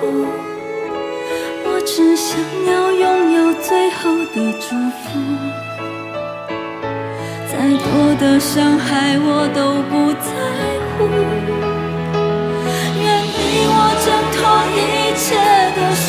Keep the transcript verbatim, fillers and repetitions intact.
我只想要拥有最后的祝福，再多的伤害我都不在乎，愿你我挣脱一切的束缚。